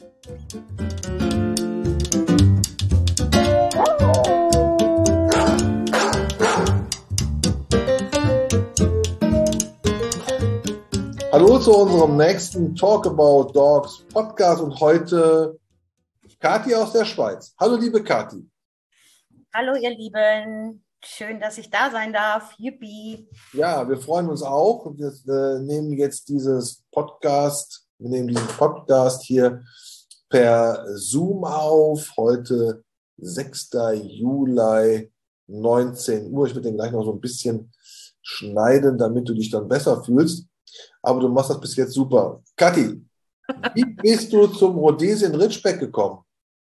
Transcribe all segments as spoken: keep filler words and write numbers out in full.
Hallo zu unserem nächsten Talk About Dogs Podcast und heute Kathi aus der Schweiz. Hallo liebe Kathi. Hallo ihr Lieben, schön, dass ich da sein darf. Yippie. Ja, wir freuen uns auch. Wir äh, nehmen jetzt dieses Podcast, wir nehmen diesen Podcast hier per Zoom auf. Heute sechster Juli, neunzehn Uhr. Ich werde den gleich noch so ein bisschen schneiden, damit du dich dann besser fühlst. Aber du machst das bis jetzt super. Kathi, wie bist du zum Rhodesian Ridgeback gekommen?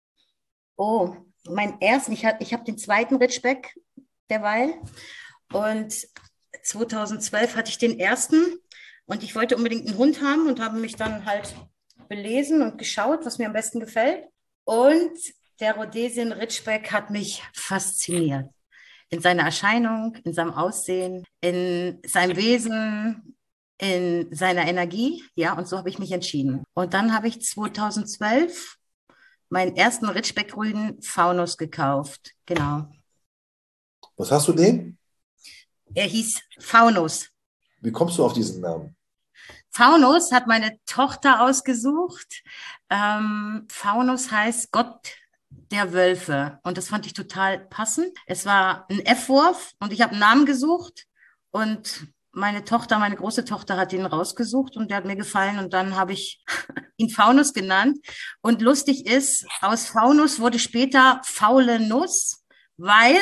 Oh, mein ersten, ich habe ich hab den zweiten Ridgeback derweil und zweitausendzwölf hatte ich den ersten und ich wollte unbedingt einen Hund haben und habe mich dann halt belesen und geschaut, was mir am besten gefällt. Und der Rhodesian Ridgeback hat mich fasziniert. In seiner Erscheinung, in seinem Aussehen, in seinem Wesen, in seiner Energie. Ja, und so habe ich mich entschieden. Und dann habe ich zweitausendzwölf meinen ersten Ridgeback-Rüden Faunus gekauft. Genau. Was hast du den? Er hieß Faunus. Wie kommst du auf diesen Namen? Faunus hat meine Tochter ausgesucht. Ähm, Faunus heißt Gott der Wölfe. Und das fand ich total passend. Es war ein F-Wurf und ich habe einen Namen gesucht. Und meine Tochter, meine große Tochter hat ihn rausgesucht und der hat mir gefallen. Und dann habe ich ihn Faunus genannt. Und lustig ist, aus Faunus wurde später faule Nuss, weil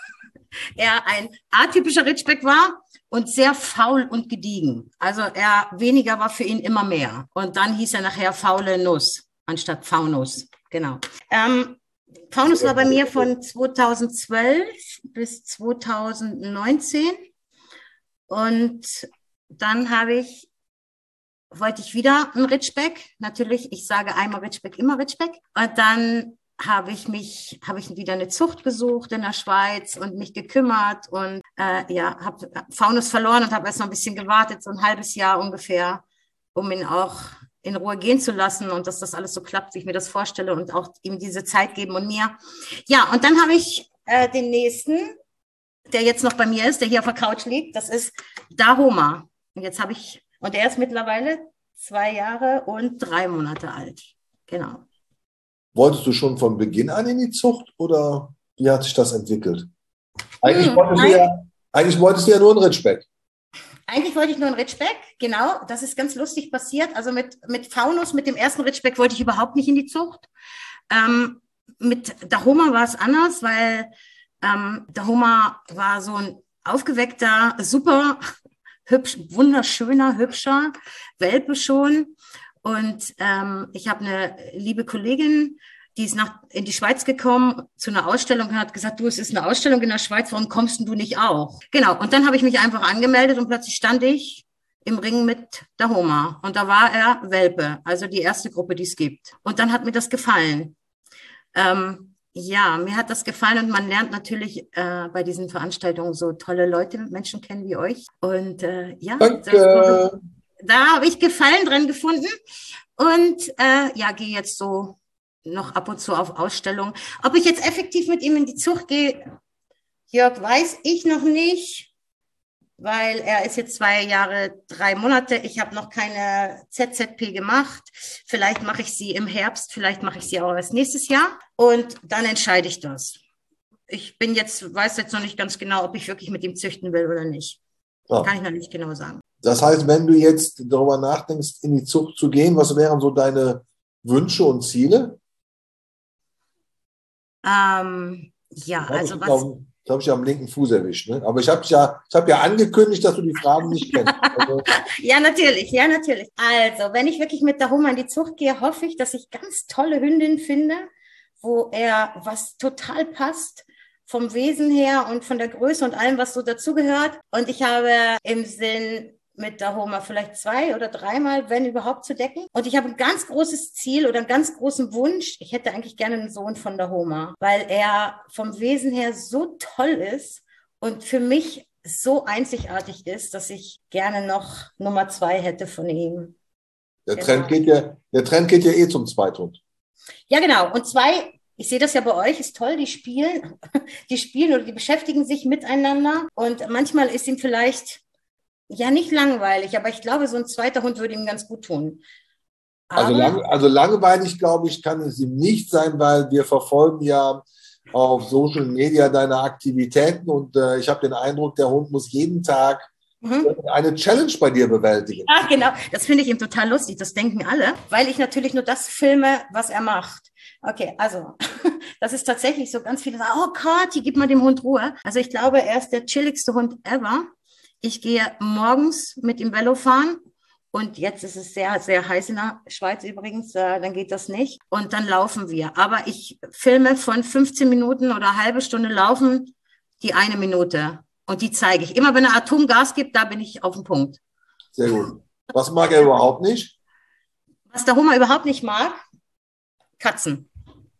er ein atypischer Ridgeback war und sehr faul und gediegen. Also er weniger war für ihn immer mehr. Und dann hieß er nachher faule Nuss anstatt Faunus. Genau. Ähm, Faunus war bei mir von zweitausendzwölf bis zweitausendneunzehn. Und dann habe ich, wollte ich wieder ein Ridgeback. Natürlich, ich sage einmal Ridgeback, immer Ridgeback. Und dann habe ich mich, habe ich wieder eine Zucht gesucht in der Schweiz und mich gekümmert und äh, ja, habe Faunus verloren und habe erst noch ein bisschen gewartet, so ein halbes Jahr ungefähr, um ihn auch in Ruhe gehen zu lassen und dass das alles so klappt, wie ich mir das vorstelle und auch ihm diese Zeit geben und mir. Ja, und dann habe ich äh, den nächsten, der jetzt noch bei mir ist, der hier auf der Couch liegt, das ist Dahoma. Und jetzt habe ich, und der ist mittlerweile zwei Jahre und drei Monate alt. Genau. Wolltest du schon von Beginn an in die Zucht oder wie hat sich das entwickelt? Eigentlich, Hm, wolltest, du ja, eigentlich wolltest du ja nur ein Ridgeback. Eigentlich wollte ich nur ein Ridgeback, genau. Das ist ganz lustig passiert. Also mit, mit Faunus, mit dem ersten Ridgeback wollte ich überhaupt nicht in die Zucht. Ähm, mit Dahoma war es anders, weil ähm, Dahoma war so ein aufgeweckter, super hübsch, wunderschöner, hübscher Welpe schon. Und ähm, ich habe eine liebe Kollegin, die ist nach, in die Schweiz gekommen zu einer Ausstellung und hat gesagt, du, es ist eine Ausstellung in der Schweiz, warum kommst du nicht auch? Genau, und dann habe ich mich einfach angemeldet und plötzlich stand ich im Ring mit Dahoma. Und da war er Welpe, also die erste Gruppe, die es gibt. Und dann hat mir das gefallen. Ähm, ja, mir hat das gefallen und man lernt natürlich äh, bei diesen Veranstaltungen so tolle Leute, Menschen kennen wie euch. Und äh, ja, das, da habe ich Gefallen dran gefunden und äh, ja, gehe jetzt so noch ab und zu auf Ausstellungen. Ob ich jetzt effektiv mit ihm in die Zucht gehe, Jörg, weiß ich noch nicht, weil er ist jetzt zwei Jahre, drei Monate. Ich habe noch keine Z Z P gemacht. Vielleicht mache ich sie im Herbst, vielleicht mache ich sie auch erst nächstes Jahr und dann entscheide ich das. Ich bin jetzt, weiß jetzt noch nicht ganz genau, ob ich wirklich mit ihm züchten will oder nicht. Ja. Kann ich noch nicht genau sagen. Das heißt, wenn du jetzt darüber nachdenkst, in die Zucht zu gehen, was wären so deine Wünsche und Ziele? Ähm, ja, also ich was... Glaub, das habe ich ja am linken Fuß erwischt. Ne? Aber ich habe ja, ich hab ja angekündigt, dass du die Fragen nicht kennst. Also ja, natürlich, ja, natürlich. Also, wenn ich wirklich mit Dahoma in die Zucht gehe, hoffe ich, dass ich ganz tolle Hündinnen finde, wo er was total passt, vom Wesen her und von der Größe und allem, was so dazugehört. Und ich habe im Sinn, mit Dahoma vielleicht zwei oder dreimal, wenn überhaupt, zu decken. Und ich habe ein ganz großes Ziel oder einen ganz großen Wunsch. Ich hätte eigentlich gerne einen Sohn von Dahoma, weil er vom Wesen her so toll ist und für mich so einzigartig ist, dass ich gerne noch Nummer zwei hätte von ihm. Der, genau. Trend geht ja, der Trend geht ja eh zum Zweithund. Ja, genau. Und zwei, ich sehe das ja bei euch, ist toll, die spielen, die spielen oder die beschäftigen sich miteinander. Und manchmal ist ihm vielleicht, ja, nicht langweilig, aber ich glaube, so ein zweiter Hund würde ihm ganz gut tun. Also, Aber, lang, also langweilig, glaube ich, kann es ihm nicht sein, weil wir verfolgen ja auf Social Media deine Aktivitäten und äh, ich habe den Eindruck, der Hund muss jeden Tag mhm. eine Challenge bei dir bewältigen. Ja, genau. Das finde ich ihm total lustig. Das denken alle, weil ich natürlich nur das filme, was er macht. Okay, also das ist tatsächlich so, ganz viele sagen, oh Kathi, gib mal dem Hund Ruhe. Also ich glaube, er ist der chilligste Hund ever. Ich gehe morgens mit ihm Velo fahren und jetzt ist es sehr, sehr heiß in der Schweiz übrigens, äh, dann geht das nicht. Und dann laufen wir. Aber ich filme von fünfzehn Minuten oder eine halbe Stunde laufen die eine Minute. Und die zeige ich. Immer wenn er Atomgas gibt, da bin ich auf dem Punkt. Sehr gut. Was mag er überhaupt nicht? Was der Hummer überhaupt nicht mag? Katzen.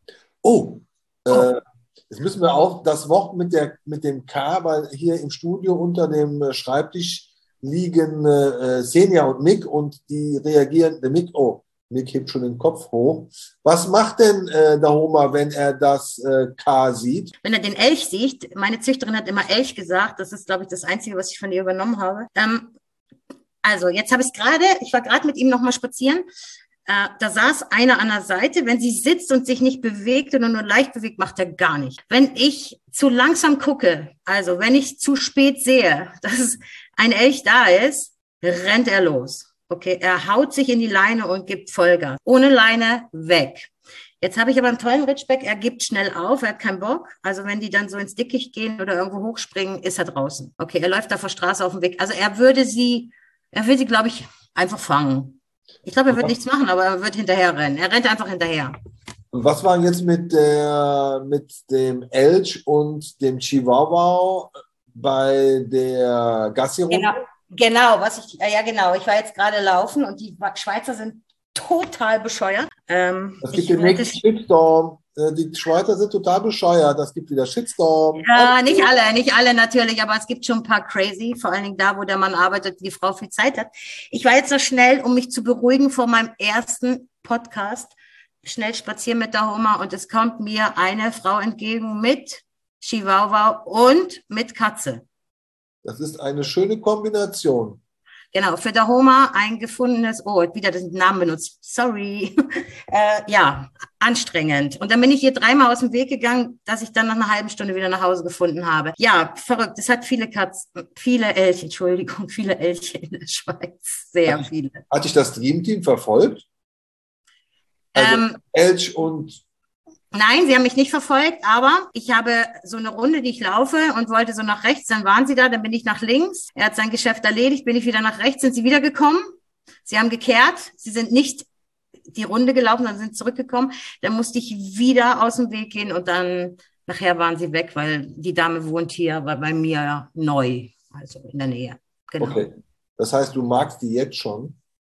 Oh, Oh. äh, jetzt müssen wir auch das Wort mit, der, mit dem K, weil hier im Studio unter dem Schreibtisch liegen äh, Senja und Mick und die reagieren, der Mick, oh, Mick hebt schon den Kopf hoch. Was macht denn äh, der Hummer, wenn er das äh, K sieht? Wenn er den Elch sieht, meine Züchterin hat immer Elch gesagt, das ist, glaube ich, das Einzige, was ich von ihr übernommen habe. Ähm, also, jetzt habe ich es gerade, ich war gerade mit ihm nochmal spazieren, äh, da saß einer an der Seite, wenn sie sitzt und sich nicht bewegt oder nur leicht bewegt, macht er gar nicht. Wenn ich zu langsam gucke, also wenn ich zu spät sehe, dass ein Elch da ist, rennt er los. Okay, er haut sich in die Leine und gibt Vollgas. Ohne Leine weg. Jetzt habe ich aber einen tollen Ridgeback, er gibt schnell auf, er hat keinen Bock. Also wenn die dann so ins Dickicht gehen oder irgendwo hochspringen, ist er draußen. Okay, er läuft da vor Straße auf dem Weg. Also er würde sie, er will sie, glaube ich, einfach fangen. Ich glaube, er wird nichts machen, aber er wird hinterher rennen. Er rennt einfach hinterher. Und was war jetzt mit, der, mit dem Elch und dem Chihuahua bei der Gassi-Runde? Genau, genau, was ich, ja genau, ich war jetzt gerade laufen und die Schweizer sind total bescheuert. Ähm, Es gibt ich den wollte- nächsten Shitstorm. Äh, Die Schweizer sind total bescheuert. Es gibt wieder Shitstorm. Ja, nicht alle, nicht alle natürlich, aber es gibt schon ein paar crazy, vor allen Dingen da, wo der Mann arbeitet, die Frau viel Zeit hat. Ich war jetzt so schnell, um mich zu beruhigen vor meinem ersten Podcast, schnell spazieren mit der Hummer und es kommt mir eine Frau entgegen mit Chihuahua und mit Katze. Das ist eine schöne Kombination. Genau, für der Hummer ein gefundenes, oh, wieder den Namen benutzt, sorry. äh, ja, anstrengend. Und dann bin ich hier dreimal aus dem Weg gegangen, dass ich dann nach einer halben Stunde wieder nach Hause gefunden habe. Ja, verrückt. Es hat viele Katzen, viele Elche, Entschuldigung, viele Elche in der Schweiz. Sehr Hat- viele. Hat dich das Dreamteam verfolgt? Also Ähm, Elch und Nein, sie haben mich nicht verfolgt, aber ich habe so eine Runde, die ich laufe und wollte so nach rechts, dann waren sie da, dann bin ich nach links. Er hat sein Geschäft erledigt, bin ich wieder nach rechts, sind sie wiedergekommen. Sie haben gekehrt, sie sind nicht die Runde gelaufen, dann sind zurückgekommen. Dann musste ich wieder aus dem Weg gehen und dann nachher waren sie weg, weil die Dame wohnt hier, war bei mir neu, also in der Nähe. Genau. okay. Das heißt, du magst die jetzt schon.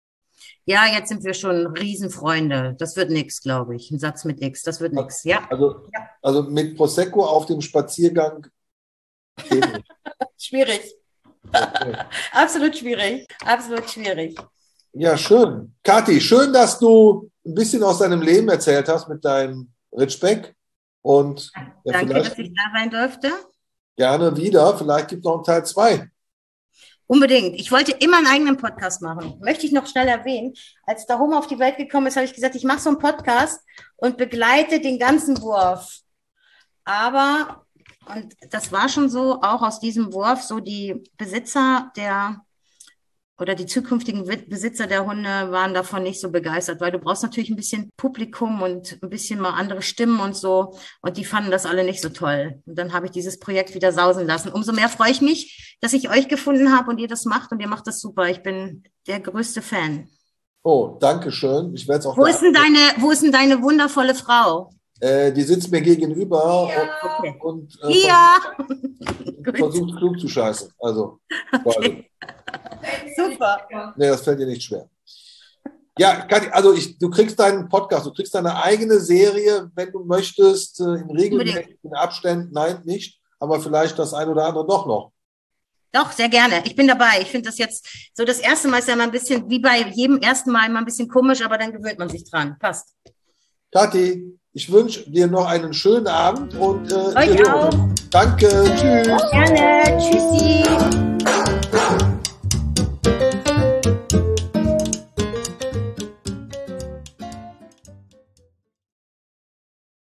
Ja, jetzt sind wir schon Riesenfreunde. Das wird nix, glaube ich. Ein Satz mit X, das wird nix. Ja, Also, also mit Prosecco auf dem Spaziergang geht nicht. schwierig. Okay. Absolut schwierig. Absolut schwierig. Ja, schön. Kathi, schön, dass du ein bisschen aus deinem Leben erzählt hast mit deinem Ridgeback. Und ja, Danke, vielleicht dass ich da sein durfte. gerne wieder. Vielleicht gibt es noch einen Teil zwei. Unbedingt. Ich wollte immer einen eigenen Podcast machen. Möchte ich noch schnell erwähnen. Als der Hummer auf die Welt gekommen ist, habe ich gesagt, ich mache so einen Podcast und begleite den ganzen Wurf. Aber, und das war schon so, auch aus diesem Wurf, so die Besitzer der oder die zukünftigen Besitzer der Hunde waren davon nicht so begeistert, weil du brauchst natürlich ein bisschen Publikum und ein bisschen mal andere Stimmen und so. Und die fanden das alle nicht so toll. Und dann habe ich dieses Projekt wieder sausen lassen. Umso mehr freue ich mich, dass ich euch gefunden habe und ihr das macht. Und ihr macht das super. Ich bin der größte Fan. Oh, danke schön. Ich werde es auch. Wo ist denn deine, wo ist denn deine wundervolle Frau? Äh, die sitzt mir gegenüber Ja. und, und äh, Ja. versucht, versucht klug zu scheißen. Also, Okay. Super. nee, das fällt dir nicht schwer. Ja, Kathi, also ich, du kriegst deinen Podcast, du kriegst deine eigene Serie, wenn du möchtest, äh, in regelmäßigen Abständen. Nein, nicht, aber vielleicht das ein oder andere doch noch. Doch, sehr gerne. Ich bin dabei. Ich finde das jetzt so das erste Mal ist ja mal ein bisschen, wie bei jedem ersten Mal, immer ein bisschen komisch, aber dann gewöhnt man sich dran. Passt. Kathi, ich wünsche dir noch einen schönen Abend und äh, Euch auch. Danke, tschüss. Gerne, tschüssi.